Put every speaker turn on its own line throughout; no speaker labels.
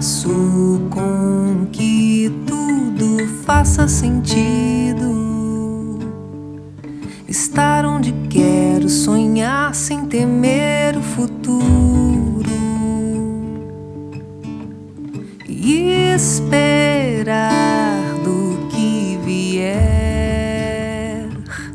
Faço com que tudo faça sentido. Estar onde quero, sonhar sem temer o futuro e esperar do que vier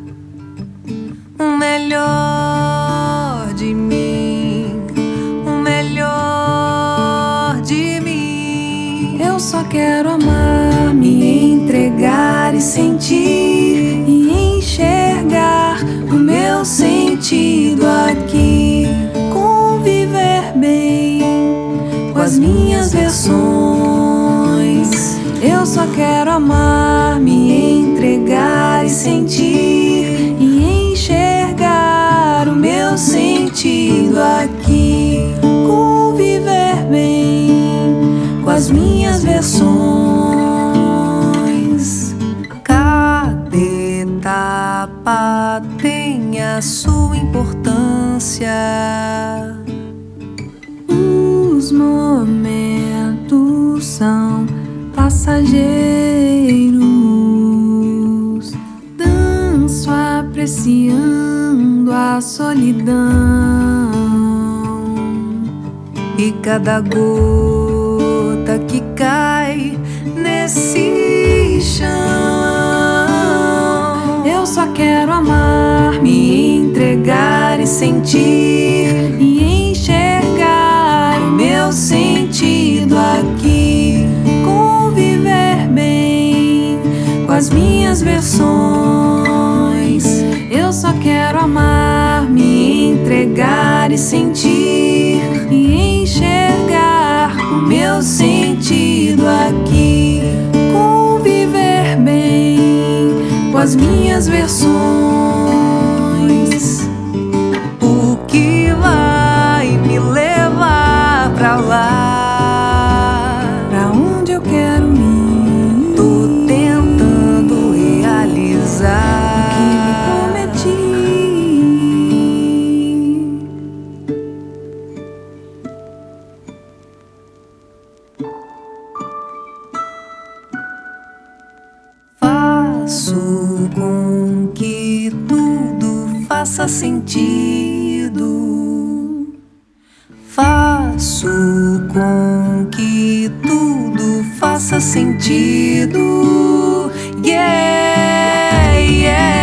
o melhor de mim, o melhor de mim. Eu só quero amar, me entregar e sentir e enxergar o meu sentido aqui, conviver bem com as minhas versões. Eu só quero amar, me entregar e sentir e enxergar o meu sentido aqui, conviver bem com as minhas versões. Cada etapa tem a sua importância. Os momentos são passageiros. Danço apreciando a solidão e cada gota que cai nesse chão. Eu só quero amar, me entregar e sentir e enxergar o meu sentido aqui, conviver bem com as minhas versões. Eu só quero amar, me entregar e sentir e enxergar o meu sentido aqui, conviver bem com as minhas versões. O que vai me levar pra lá, pra onde eu quero ir? Tô tentando realizar o que me prometi. Faço com que tudo faça sentido. Faço com que tudo faça sentido. Yeah, yeah.